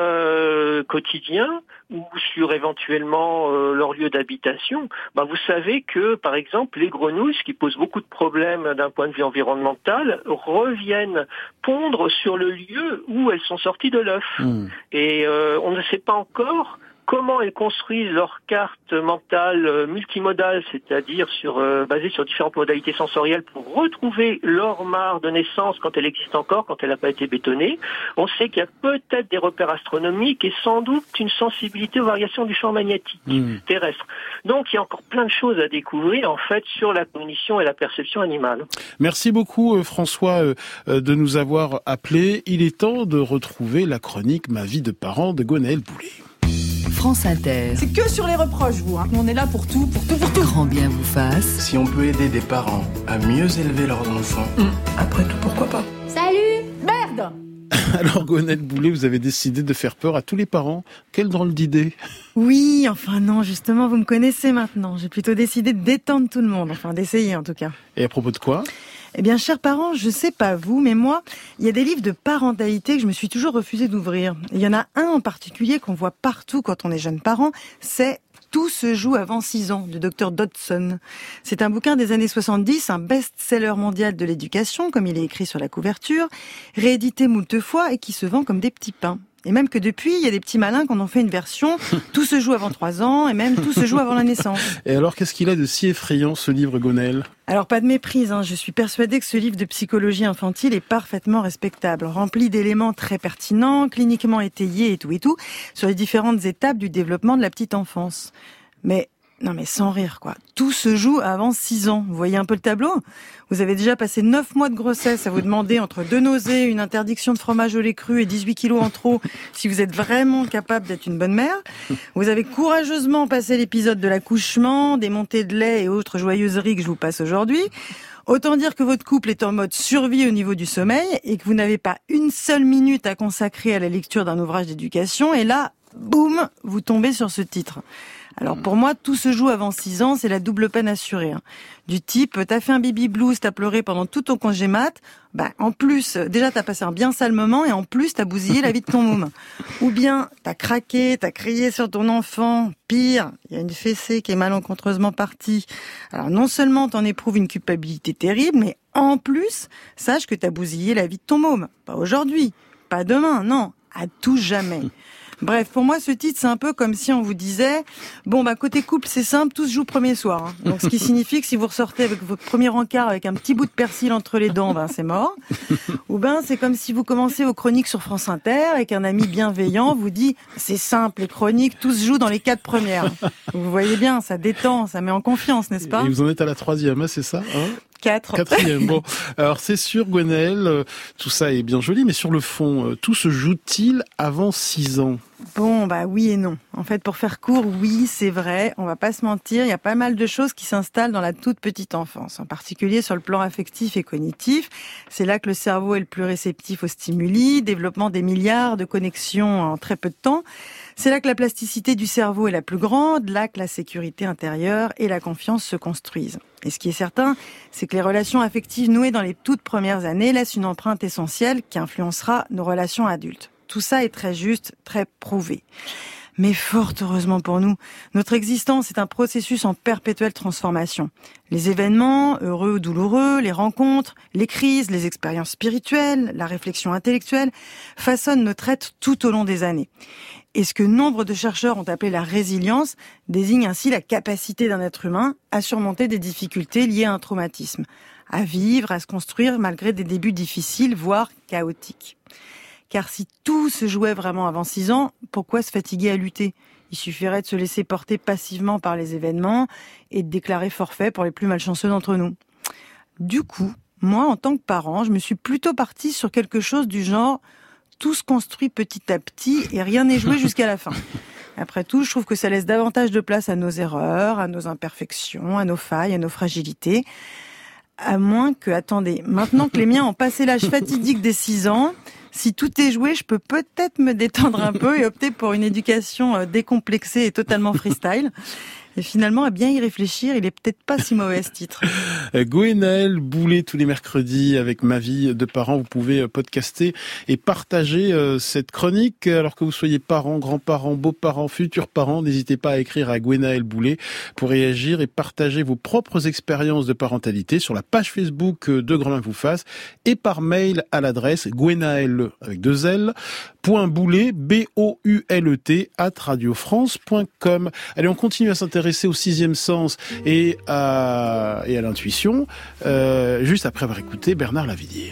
quotidien ou sur éventuellement leur lieu d'habitation. Vous savez que, par exemple, les grenouilles, ce qui pose beaucoup de problèmes d'un point de vue environnemental, reviennent pondre sur le lieu où elles sont sorties de l'œuf. Et on ne sait pas encore comment elles construisent leur carte mentale multimodale, c'est-à-dire basée sur différentes modalités sensorielles pour retrouver leur mare de naissance quand elle existe encore, quand elle n'a pas été bétonnée. On sait qu'il y a peut-être des repères astronomiques et sans doute une sensibilité aux variations du champ magnétique terrestre. Donc il y a encore plein de choses à découvrir en fait sur la cognition et la perception animale. Merci beaucoup François de nous avoir appelés. Il est temps de retrouver la chronique Ma vie de parent de Gwenaëlle Boulet. France Inter. C'est que sur les reproches, vous. On est là pour tout. Grand bien vous fasse. Si on peut aider des parents à mieux élever leurs enfants, après tout, pourquoi pas? Salut. Merde. Alors Gwenaëlle Boulet, vous avez décidé de faire peur à tous les parents. Quelle drôle d'idée. Oui, enfin non, justement, vous me connaissez maintenant. J'ai plutôt décidé de détendre tout le monde, enfin d'essayer en tout cas. Et à propos de quoi ? Eh bien, chers parents, je sais pas vous, mais moi, il y a des livres de parentalité que je me suis toujours refusé d'ouvrir. Il y en a un en particulier qu'on voit partout quand on est jeune parent, c'est Tout se joue avant 6 ans, du Dr Dodson. C'est un bouquin des années 70, un best-seller mondial de l'éducation, comme il est écrit sur la couverture, réédité moult fois et qui se vend comme des petits pains. Et même que depuis, il y a des petits malins qui en ont fait une version Tout se joue avant 3 ans et même Tout se joue avant la naissance. Et alors, qu'est-ce qu'il a de si effrayant, ce livre, Gwenaëlle ? Alors, pas de méprise, je suis persuadée que ce livre de psychologie infantile est parfaitement respectable, rempli d'éléments très pertinents, cliniquement étayés et tout, sur les différentes étapes du développement de la petite enfance. Mais sans rire, quoi. Tout se joue avant 6 ans. Vous voyez un peu le tableau ? Vous avez déjà passé 9 mois de grossesse à vous demander entre 2 nausées, une interdiction de fromage au lait cru et 18 kilos en trop si vous êtes vraiment capable d'être une bonne mère. Vous avez courageusement passé l'épisode de l'accouchement, des montées de lait et autres joyeuseries que je vous passe aujourd'hui. Autant dire que votre couple est en mode survie au niveau du sommeil et que vous n'avez pas une seule minute à consacrer à la lecture d'un ouvrage d'éducation. Et là, boum, vous tombez sur ce titre. Alors pour moi, Tout se joue avant 6 ans, c'est la double peine assurée. Du type, t'as fait un baby blues, t'as pleuré pendant tout ton congé mat, en plus, déjà t'as passé un bien sale moment et en plus t'as bousillé la vie de ton môme. Ou bien, t'as craqué, t'as crié sur ton enfant, pire, il y a une fessée qui est malencontreusement partie. Alors non seulement t'en éprouves une culpabilité terrible, mais en plus, sache que t'as bousillé la vie de ton môme. Pas aujourd'hui, pas demain, non, à tout jamais. Bref, pour moi, ce titre, c'est un peu comme si on vous disait, côté couple, c'est simple, tout se joue premier soir. Donc, ce qui signifie que si vous ressortez avec votre premier encart avec un petit bout de persil entre les dents, c'est mort. Ou c'est comme si vous commencez vos chroniques sur France Inter et qu'un ami bienveillant vous dit, c'est simple, les chroniques, tout se joue dans les 4 premières. Vous voyez bien, ça détend, ça met en confiance, n'est-ce pas ? Et vous en êtes à la 3e, c'est ça 4e. Bon, alors c'est sûr, Gwenaëlle, tout ça est bien joli, mais sur le fond, tout se joue-t-il avant 6 ans ? Oui et non. En fait, pour faire court, oui, c'est vrai, on va pas se mentir, il y a pas mal de choses qui s'installent dans la toute petite enfance, en particulier sur le plan affectif et cognitif. C'est là que le cerveau est le plus réceptif aux stimuli, développement des milliards de connexions en très peu de temps. C'est là que la plasticité du cerveau est la plus grande, là que la sécurité intérieure et la confiance se construisent. Et ce qui est certain, c'est que les relations affectives nouées dans les toutes premières années laissent une empreinte essentielle qui influencera nos relations adultes. Tout ça est très juste, très prouvé. Mais fort heureusement pour nous, notre existence est un processus en perpétuelle transformation. Les événements, heureux ou douloureux, les rencontres, les crises, les expériences spirituelles, la réflexion intellectuelle, façonnent notre être tout au long des années. Et ce que nombre de chercheurs ont appelé la résilience désigne ainsi la capacité d'un être humain à surmonter des difficultés liées à un traumatisme, à vivre, à se construire malgré des débuts difficiles, voire chaotiques. Car si tout se jouait vraiment avant 6 ans, pourquoi se fatiguer à lutter ? Il suffirait de se laisser porter passivement par les événements et de déclarer forfait pour les plus malchanceux d'entre nous. Du coup, moi, en tant que parent, je me suis plutôt partie sur quelque chose du genre « tout se construit petit à petit et rien n'est joué jusqu'à la fin ». Après tout, je trouve que ça laisse davantage de place à nos erreurs, à nos imperfections, à nos failles, à nos fragilités. À moins que, attendez, maintenant que les miens ont passé l'âge fatidique des 6 ans, si tout est joué, je peux peut-être me détendre un peu et opter pour une éducation décomplexée et totalement freestyle. Et finalement, à bien y réfléchir, il est peut-être pas si mauvais ce titre. Gwenaëlle Boulet, tous les mercredis, avec Ma vie de parent. Vous pouvez podcaster et partager cette chronique. Alors que vous soyez parents, grands-parents, beaux-parents, futurs parents, n'hésitez pas à écrire à Gwenaëlle Boulet pour réagir et partager vos propres expériences de parentalité sur la page Facebook de Grand Main vous fasse et par mail à l'adresse Gwenaëlle avec 2 L, .boulet, BOULET, @radiofrance.com. Allez, on continue à s'intéresser au 6e sens et à l'intuition, juste après avoir écouté Bernard Lavilliers.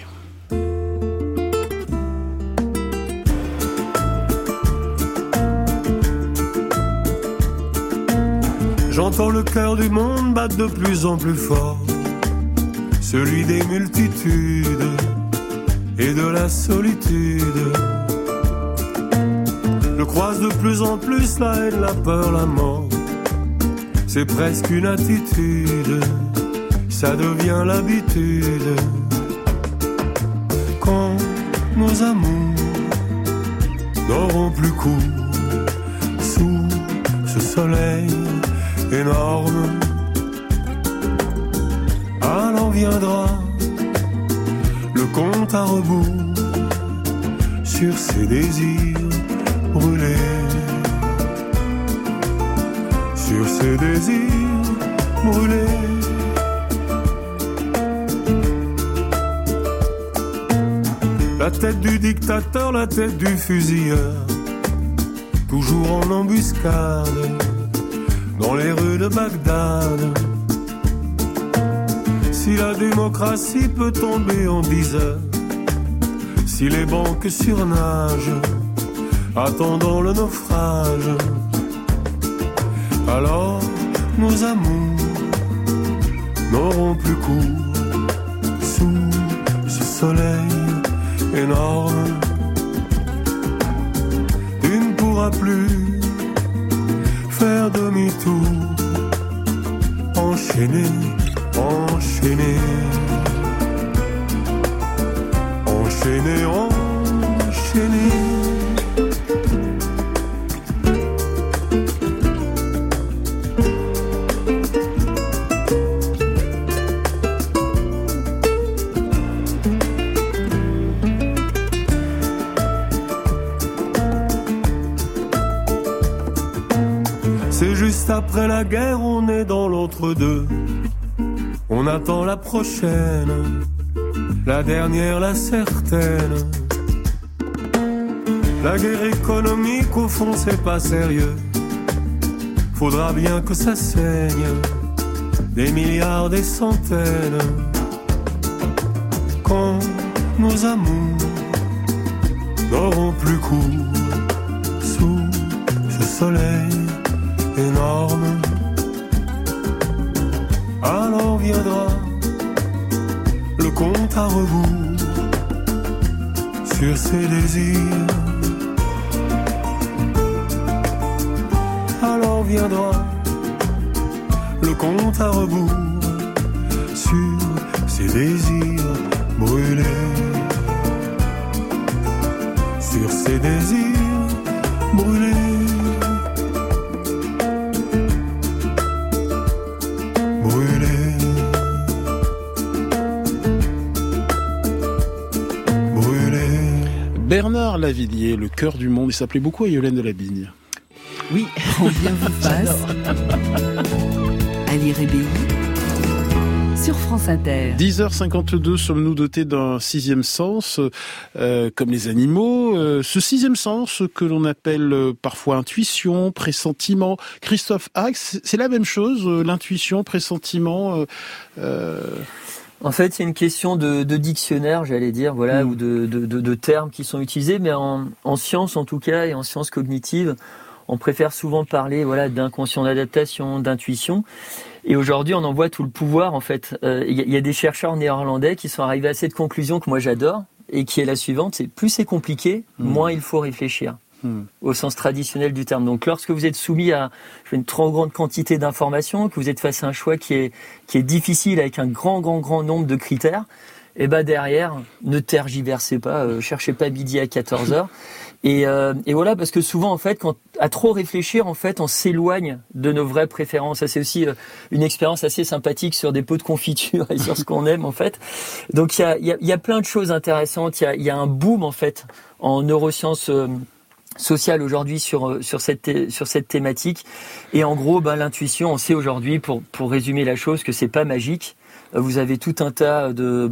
J'entends le cœur du monde battre de plus en plus fort, celui des multitudes et de la solitude. Je croise de plus en plus la haine, la peur, la mort. C'est presque une attitude, ça devient l'habitude. Quand nos amours n'auront plus cours sous ce soleil énorme, alors viendra le compte à rebours sur ces désirs brûlés, sur ces désirs brûlés. La tête du dictateur, la tête du fusilleur, toujours en embuscade dans les rues de Bagdad. Si la démocratie peut tomber en 10 heures, si les banques surnagent attendant le naufrage, alors nos amours n'auront plus cours sous ce soleil énorme. Tu ne pourras plus faire demi-tour, enchaîner, enchaîner, enchaîner, enchaîner. Après la guerre, on est dans l'entre-deux. On attend la prochaine, la dernière, la certaine. La guerre économique, au fond, c'est pas sérieux. Faudra bien que ça saigne, des milliards, des centaines. Quand nos amours n'auront plus cours sous ce soleil énorme, alors viendra le compte à rebours sur ses désirs. Alors viendra le compte à rebours sur ses désirs brûlés, sur ses désirs brûlés. Bernard Lavilliers, le cœur du monde, il s'appelait beaucoup à Yolène de la Bigne. Oui. Grand bien vous fasse. Ali Rébéi. Sur France Inter. 10h52, sommes-nous dotés d'un sixième sens, comme les animaux. Ce sixième sens que l'on appelle parfois intuition, pressentiment. Christophe Hague, c'est la même chose, l'intuition, pressentiment. En fait, c'est une question de dictionnaire, j'allais dire, voilà, ou de termes qui sont utilisés, mais en sciences en tout cas, et en sciences cognitives, on préfère souvent parler, voilà, d'inconscient d'adaptation, d'intuition. Et aujourd'hui, on en voit tout le pouvoir, en fait. Il y a des chercheurs néerlandais qui sont arrivés à cette conclusion que moi j'adore, et qui est la suivante, c'est plus c'est compliqué, moins il faut réfléchir. Au sens traditionnel du terme. Donc lorsque vous êtes soumis à une trop grande quantité d'informations, que vous êtes face à un choix qui est difficile avec un grand nombre de critères, et ben derrière, ne tergiversez pas, cherchez pas midi à 14h. Et voilà, parce que souvent en fait, à trop réfléchir, en fait, on s'éloigne de nos vraies préférences. Ça, c'est aussi une expérience assez sympathique sur des pots de confiture et sur ce qu'on aime en fait. Donc il y a plein de choses intéressantes. Il y a un boom en fait en neurosciences sociale aujourd'hui sur cette thématique. Et en gros, l'intuition, on sait aujourd'hui, pour résumer la chose, que c'est pas magique. Vous avez tout un tas de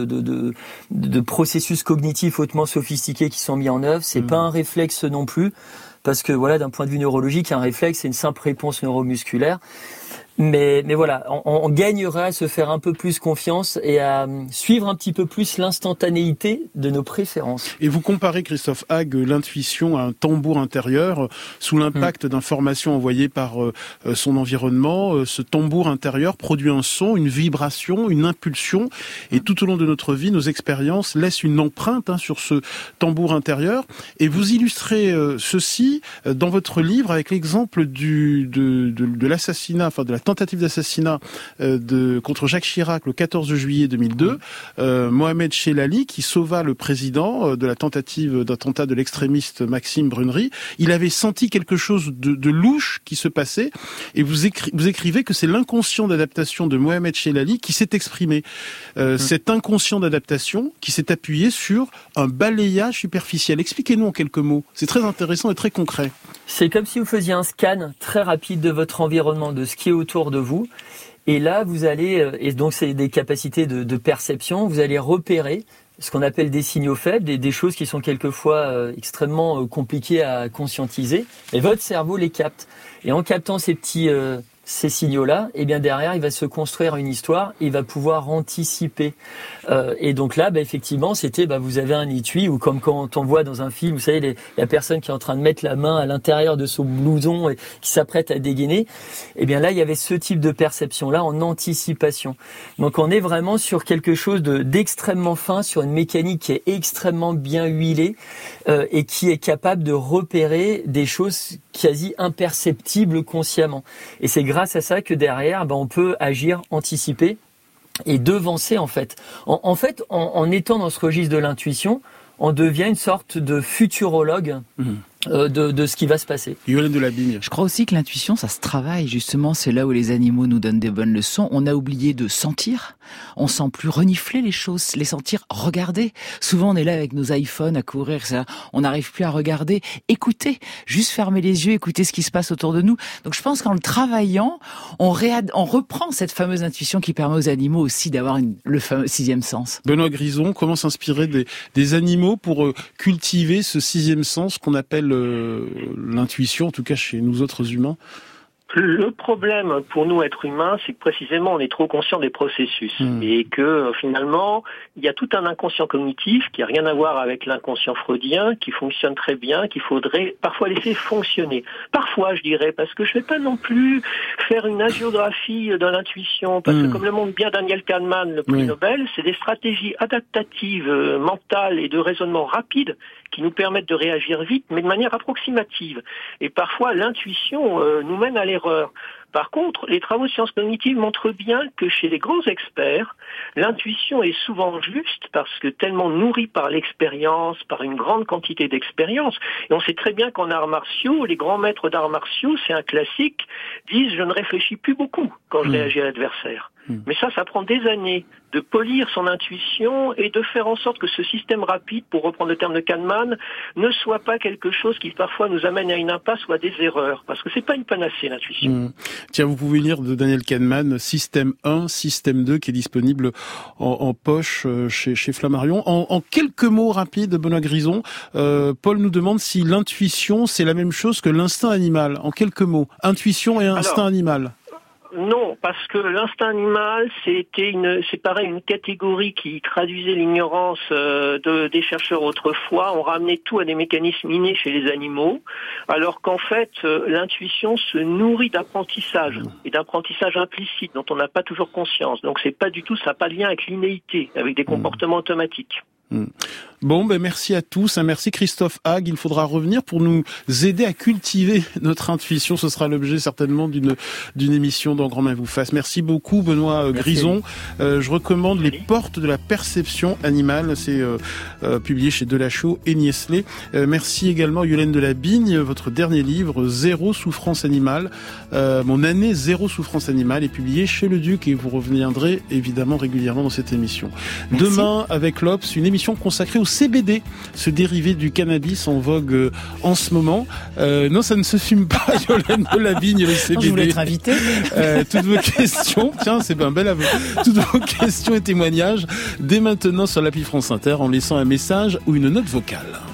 processus cognitifs hautement sophistiqués qui sont mis en œuvre. C'est pas un réflexe non plus, parce que voilà, d'un point de vue neurologique, un réflexe, c'est une simple réponse neuromusculaire. Mais voilà, on gagnerait à se faire un peu plus confiance et à suivre un petit peu plus l'instantanéité de nos préférences. Et vous comparez, Christophe Hague, l'intuition à un tambour intérieur sous l'impact d'informations envoyées par son environnement. Ce tambour intérieur produit un son, une vibration, une impulsion, et tout au long de notre vie, nos expériences laissent une empreinte sur ce tambour intérieur. Et vous illustrez ceci dans votre livre avec l'exemple de l'assassinat, enfin de la tentative d'assassinat contre Jacques Chirac le 14 juillet 2002, Mohamed Chelali, qui sauva le président de la tentative d'attentat de l'extrémiste Maxime Brunery. Il avait senti quelque chose de louche qui se passait, et vous écrivez que c'est l'inconscient d'adaptation de Mohamed Chelali qui s'est exprimé. Cet inconscient d'adaptation qui s'est appuyé sur un balayage superficiel. Expliquez-nous en quelques mots. C'est très intéressant et très concret. C'est comme si vous faisiez un scan très rapide de votre environnement, de ce qui est autour de vous. Et là, vous allez, et donc c'est des capacités de perception, vous allez repérer ce qu'on appelle des signaux faibles, des choses qui sont quelquefois extrêmement compliquées à conscientiser. Et votre cerveau les capte. Et en captant ces signaux-là, et bien derrière, il va se construire une histoire, et il va pouvoir anticiper. Et donc là, effectivement, c'était, vous avez un étui, ou comme quand on voit dans un film, vous savez, la personne qui est en train de mettre la main à l'intérieur de son blouson et qui s'apprête à dégainer. Et bien là, il y avait ce type de perception-là en anticipation. Donc on est vraiment sur quelque chose d'extrêmement fin, sur une mécanique qui est extrêmement bien huilée, et qui est capable de repérer des choses quasi imperceptibles consciemment. Et c'est grâce à ça que derrière, on peut agir, anticiper et devancer en fait. En étant dans ce registre de l'intuition, on devient une sorte de futurologue de ce qui va se passer. Yolande Delabille. Je crois aussi que l'intuition, ça se travaille. Justement, c'est là où les animaux nous donnent des bonnes leçons. On a oublié de sentir. On sent plus renifler les choses, les sentir, regarder. Souvent, on est là avec nos iPhones à courir, ça. On n'arrive plus à regarder, écouter. Juste fermer les yeux, écouter ce qui se passe autour de nous. Donc, je pense qu'en le travaillant, on reprend cette fameuse intuition qui permet aux animaux aussi d'avoir le fameux sixième sens. Benoît Grison, comment s'inspirer des animaux pour cultiver ce sixième sens qu'on appelle l'intuition, en tout cas chez nous autres humains? Le problème pour nous, êtres humains, c'est que précisément on est trop conscient des processus et que finalement il y a tout un inconscient cognitif qui n'a rien à voir avec l'inconscient freudien, qui fonctionne très bien, qu'il faudrait parfois laisser fonctionner. Parfois, je dirais, parce que je ne vais pas non plus faire une agiographie de l'intuition, parce que comme le montre bien Daniel Kahneman, le prix Nobel, c'est des stratégies adaptatives, mentales et de raisonnement rapide qui nous permettent de réagir vite, mais de manière approximative. Et parfois, l'intuition nous mène à l'erreur. Par contre, les travaux de sciences cognitives montrent bien que chez les grands experts, l'intuition est souvent juste parce que tellement nourrie par l'expérience, par une grande quantité d'expérience. Et on sait très bien qu'en arts martiaux, les grands maîtres d'arts martiaux, c'est un classique, disent « je ne réfléchis plus beaucoup quand je réagis à l'adversaire ». Mais ça prend des années de polir son intuition et de faire en sorte que ce système rapide, pour reprendre le terme de Kahneman, ne soit pas quelque chose qui parfois nous amène à une impasse ou à des erreurs. Parce que c'est pas une panacée, l'intuition. Tiens, vous pouvez lire de Daniel Kahneman, Système 1, Système 2, qui est disponible en poche chez Flammarion. En quelques mots rapides, Benoît Grison, Paul nous demande si l'intuition, c'est la même chose que l'instinct animal. En quelques mots, intuition et instinct animal. Non, parce que l'instinct animal, c'est pareil, une catégorie qui traduisait l'ignorance des chercheurs autrefois. On ramenait tout à des mécanismes innés chez les animaux, alors qu'en fait, l'intuition se nourrit d'apprentissage et d'apprentissage implicite dont on n'a pas toujours conscience. Donc c'est pas du tout, ça n'a pas de lien avec l'innéité, avec des comportements automatiques. Bon, merci à tous. Merci Christophe Hague. Il faudra revenir pour nous aider à cultiver notre intuition. Ce sera l'objet certainement d'une émission dans Grand Main vous fasse. Merci beaucoup Benoît Grison. Je recommande Les Portes de la perception animale. C'est publié chez Delachaux et Niestlé. Merci également Yolaine Delabigne. Votre dernier livre, Zéro souffrance animale. Mon année Zéro souffrance animale est publié chez Le Duc et vous reviendrez évidemment régulièrement dans cette émission. Merci. Demain avec l'Obs, une émission consacrée au CBD, ce dérivé du cannabis en vogue en ce moment. Non, ça ne se fume pas, Yolaine Delabigne, le CBD. Je voulais être invité. Toutes vos questions, tiens, c'est un bel aveu. Toutes vos questions et témoignages dès maintenant sur l'appli France Inter en laissant un message ou une note vocale.